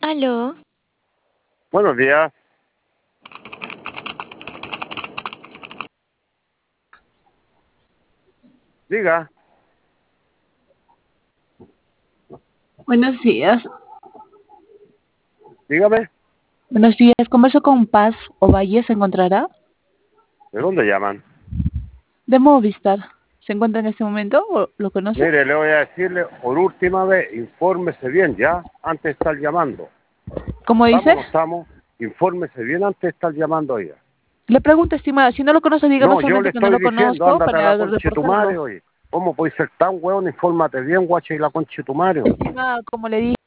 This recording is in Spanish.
Aló, Buenos días. Diga, Buenos días. dígame, Buenos días. Converso con Paz Ovalle. ¿Se encontrará? ¿de dónde llaman? De Movistar. ¿Se encuentra en este momento o lo conoce? Mire, le voy a decirle por última vez, infórmese bien ya, antes de estar llamando. ¿Cómo dice? ¿Estamos o no estamos? Infórmese bien antes de estar llamando ya. Le pregunto, estimada, si no lo conoce, dígame No, yo le solamente que no estoy lo diciendo, conozco ándate a la para concha de tu madre, reportarlo. oye. ¿Cómo puedes ser tan hueón? Infórmate bien, guacha, y la concha de tu madre, oye. Estimada, como le dije.